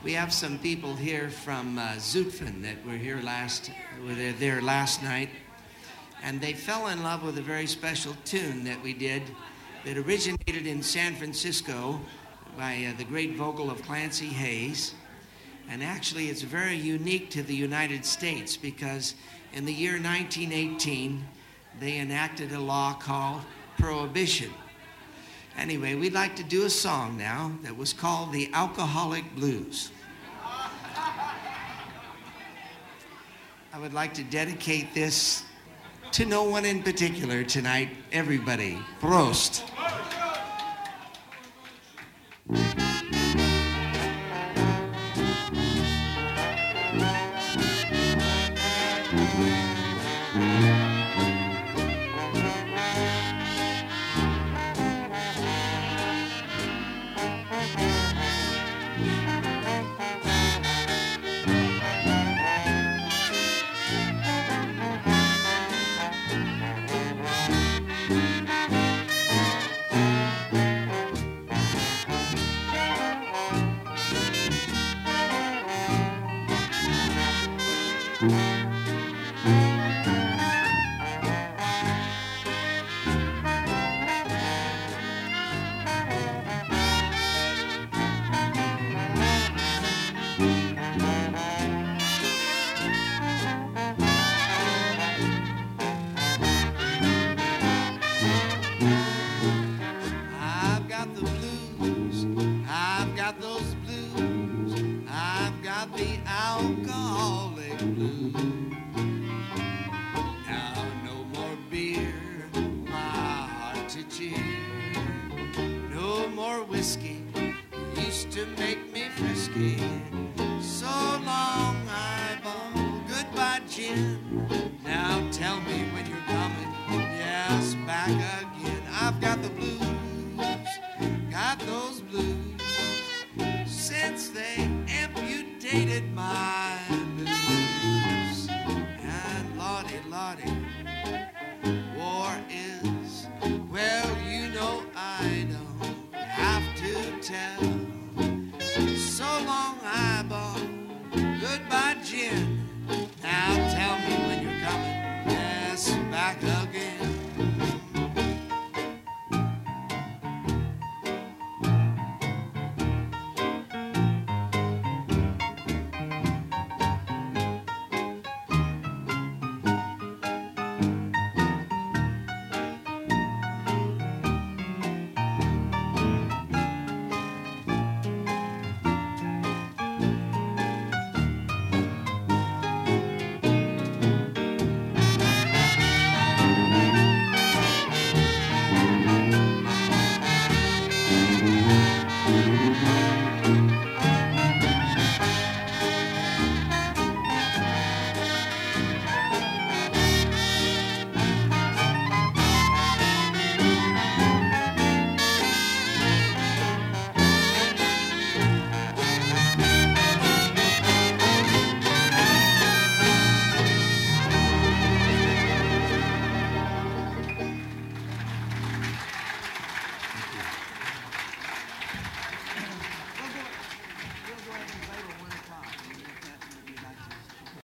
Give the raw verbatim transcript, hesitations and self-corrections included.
We have some people here from uh, Zutphen that were here last, were there, there last night, and they fell in love with a very special tune that we did that originated in San Francisco by uh, the great vocal of Clancy Hayes. And actually, it's very unique to the United States because in the year nineteen eighteen, they enacted a law called Prohibition. Anyway, we'd like to do a song now that was called the Alcoholic Blues. I would like to dedicate this to no one in particular tonight. Everybody, Prost. So long I bought